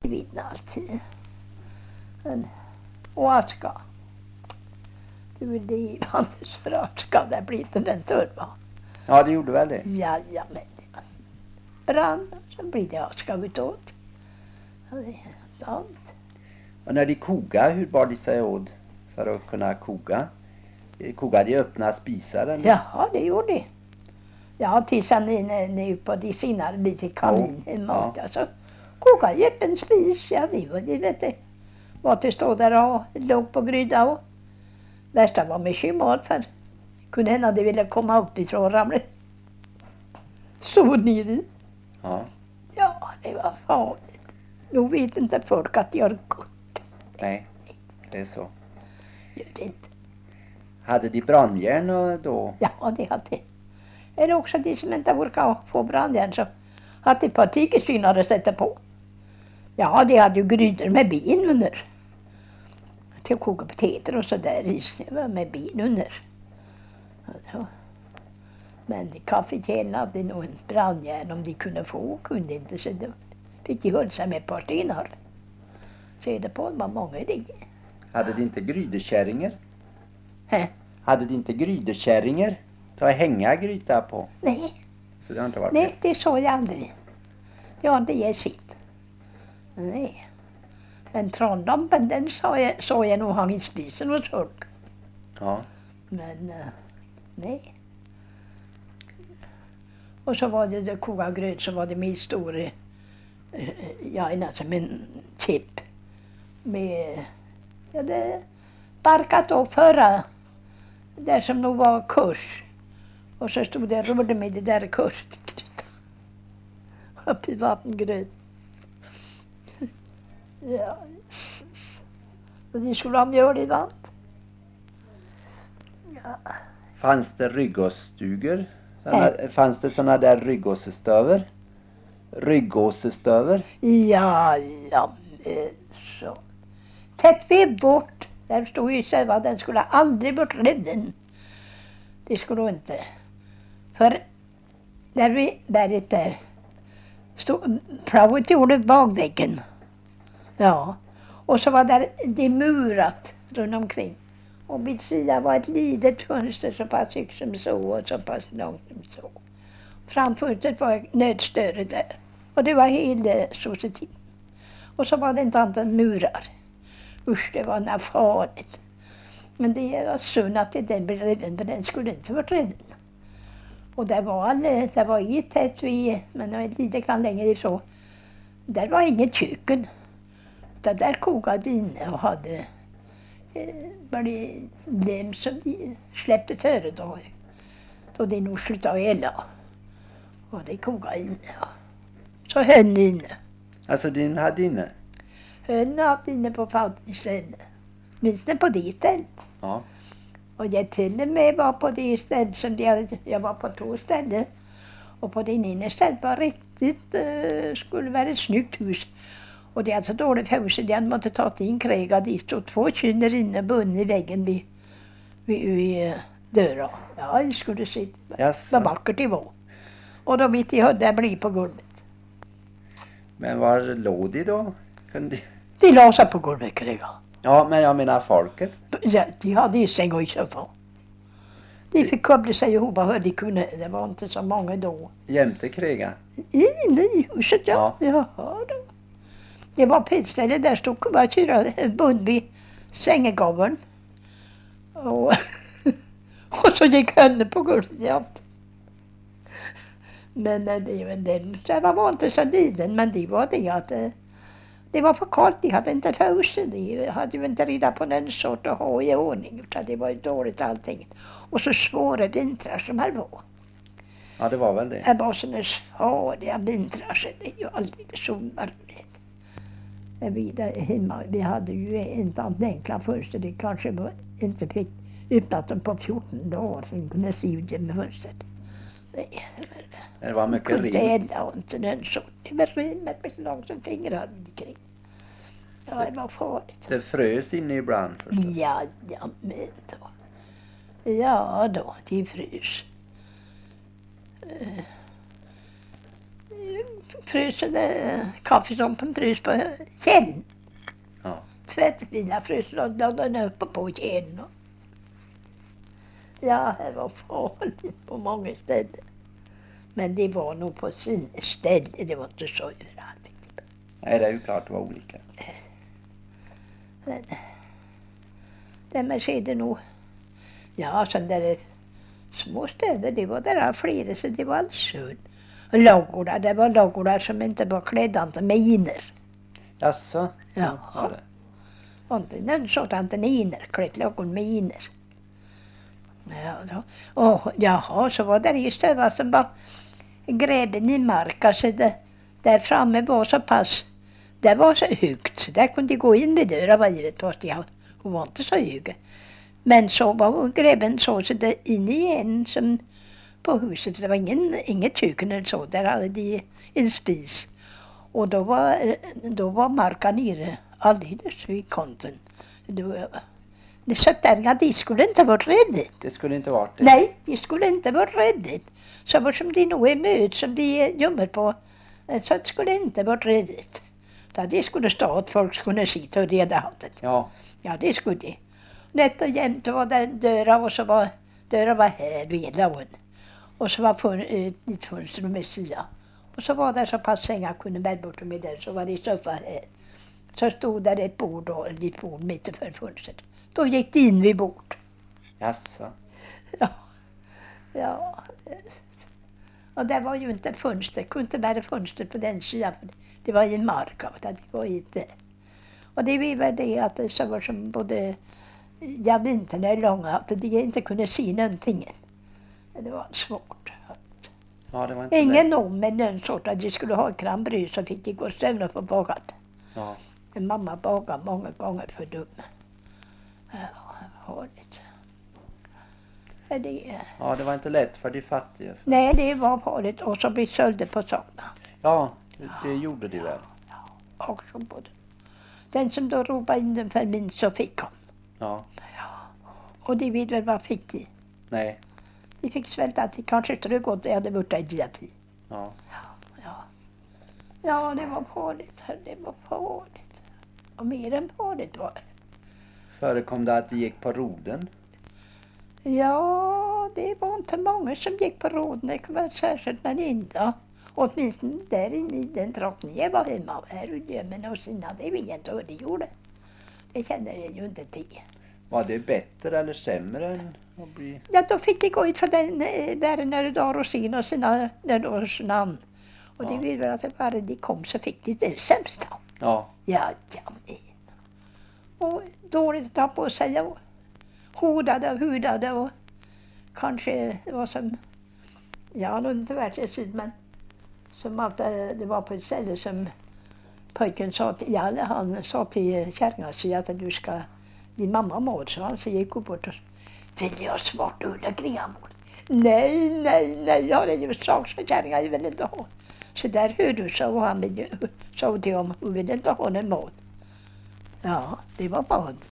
vinna alltid. Och aska. Du är livandes för aska. Det blir inte den turva. Ja, det gjorde väl det. Jajamän. Brann. Så blir det aska utåt. Ja, det är sant. Och när de koga, hur bar de sig åt för att kunna koga? Koga de öppna spisar eller? Ja, det gjorde det. Ja, tills han nu på de sinare lite kanin hemma. Ja. Så koka i öppen spis. Ja, det var det, vet du. Vad det stod där och låg på grydda och värsta var mycket mat för kunde hända det ville komma upp ifrån och ramla. Så ner i. Ja. Ja, det var farligt. Nu vet inte folk att det gör gott. Nej, det är så. Gör det inte. Hade de brandjärn då? Ja, det hade. Eller också de som inte orkade få brandjärn så hade ett par tigersynare sätta på. Ja, de hade ju grytor med ben under. Till att koka potäter och så där i med ben under. Alltså. Men kaffekällen hade nog en brandjärn om de kunde få, kunde inte så då fick de hålla sig med ett par stenar. Så det på var många det. Hade de inte grydekärringar? Hä? Hade de inte grydekärringar? Ta hänga gryta på? Nej. Så det har inte varit Nej, det såg jag aldrig. Det har inte jag sett. Nej. Men tranlampen den såg jag nog hang i spisen hos folk. Ja. Men nej. Och så var det koka gröt så var det min stora ja, som en chip med ja, det barkat och förra där som nog var kurs. Och så stod det rullade med det där kurset. Upp i vattengröt. Ja. Och de skulle ha mjöl i vatten. Ja. Fanns det ryggåsstugor? Fanns det såna där ryggåsestöver? Ryggåsestöver? Ja, så. Tätt vid bort. Där stod ju så att den skulle aldrig bort riven. Det skulle inte. För där vid berget där stod pravet gjorde bakväggen. Ja. Och så var där det murat runt omkring. Och vid sidan var ett litet fönster så pass högt som så och så pass långt som så. Framfönstret var nödstörre där. Och det var hela societeten. Och så var det inte annat än murar. Usch, det var något farligt. Men det var synd att den blev riven, för den skulle inte varit riven. Och det var ett tätt vid, men det var lite grann längre ifrån. Där var inget köken. Där kokade inne och hade var det lem som de släppte före då det nog slutade elda. Och det kokade inne. Så hön inne. Alltså din hade inne? Hön hade inne på fattigstället. Minns ni på det stället? Ja. Och jag till och med var på det stället som jag var på 2 ställen. Och på den ena stället var riktigt, skulle vara ett snyggt hus. Och det är alltså dåligt hus, de hade måste ta in kräga. Det stod 2 kynner inne bundna i väggen vid dörren. Ja, det skulle se vad vackert det var. Och då mitt i hade bli på golvet. Men var låg de då? De la sig på golvet kräga. Ja, men jag menar folket. Ja, de hade ju säng och i soffan. De fick koppla sig ihop och hör de kunde. Det var inte så många då. Jämte kräga? Inne i huset, ja. Jaha då. Det var på ett ställe där stod kubakyra bund vid sängegaveln. Och så gick henne på golvet. Ja. Men det var inte så liten, men det var det att det var för kallt. De hade inte fås. De hade ju inte rida på den sort att ha i ordning. Utan det var ju dåligt allting. Och så svåra vintrar som här var. Ja, det var väl det. Det var sådana farliga vintrar så det är ju aldrig sommarligt. Vi hade ju inte allt enkla fönster. Det kanske inte fick öppnat dem på 14 dagar så vi kunde se ut genom fönstret. Det var mycket rim. Det var inte den sorten. Det var rimmet med så långt som fingrar kring. Ja, det var farligt. Det frös inne ibland förstås. Ja, men då. Ja då, de frös. frysen kaffesumpen frys på källen. Ja. Tvättbilar frys och den uppe på källen. Ja, det var farligt på många ställen. Men det var nog på sin ställe, det var inte så överallt. Nej, det är ju klart det var olika. Men det med skedde nog. Ja, sen där små städer, det var där flera, så det var alls sunt. Lågorna, det var lågorna som inte var klädda med miner. Jaså? Ja. Var det? Och inte någon sådan miner, klätt lågor med miner. Ja, då. Och jaha, så var det ju stövar som var gräven i mark, alltså där framme var så pass, det var så högt, så där kunde gå in vid dörren var givet, fast hon var inte så hög. Men så var gräven så det in igen som på huset, det var inget kök eller så, där hade de en spis. Och då var marken nere alldeles vid kanten. Det sötterna, de skulle inte vara rädda. Det skulle inte varit det. Nej, de skulle inte vara rädda. Så var som de nog är möt som de gömmer på, så det skulle inte vara rädda. Så det skulle stå att folk skulle sitta och reda hatet. Ja. Ja, det skulle de. Nätt och jämt var det dörrar och så var dörrar var här vid lagen. Och så var ett fönster med sida. Och så var det så pass sängar kunde bära bort med den, så var det soffa här. Så stod där ett bord och ett bord mitt för fönstret. Då gick det in vid bord. Jaså? Ja. Ja. Och det var ju inte fönster, kunde inte bära fönster på den sidan. Det var i mark av det, det var inte. Och det var väl det att det så var som både vinterna är långa, att de inte kunde se någonting. Det var svårt. Ja, det var inte Ingen om med någon sort att de skulle ha krambrus så fick de gå och stämma på bakat. Ja. Men mamma bakade många gånger för dum. Ja, farligt. Ja, det var inte lätt för de fattiga. Nej, det var farligt. Och så blev sölder på sakerna. Ja, det gjorde de väl. Ja, och så både. Den som då ropade in den för minst så fick han. Ja. Ja. Och de vet väl vad fick de? Nej. De fick svälta till kanske inte gott det hade varit en tid. Ja. Ja, det var farligt. Det var farligt. Och mer än farligt var det. Förekom det att de gick på roden? Ja, det var inte många som gick på roden. Det var särskilt den enda. Åtminstone där inne i den trakten jag var hemma. Här och gömmen och sina, det vet jag inte hur de gjorde. Det känner jag ju inte till. Var det bättre eller sämre än att bli... Ja, då fick de gå ut för den värre dagar och sin och sina namn. Och Ja. det vill väl att bara de kom så fick de det sämsta. Ja. Ja, men. Och dåligt att ta på sig och hudade och kanske det var som, ja, det har inte varit så syd, men som att det var på ett ställe som pojken sa till, ja, han sa till kärringen att du ska, din mamma mår, så han så gick upp bort och vill jag svart ulla kring amor. Nej, ja, det är ju sak så kärringen, jag vill inte ha. Så där hör du, så han sa till honom, hon vill inte ha någon mat. Ja, det var vad.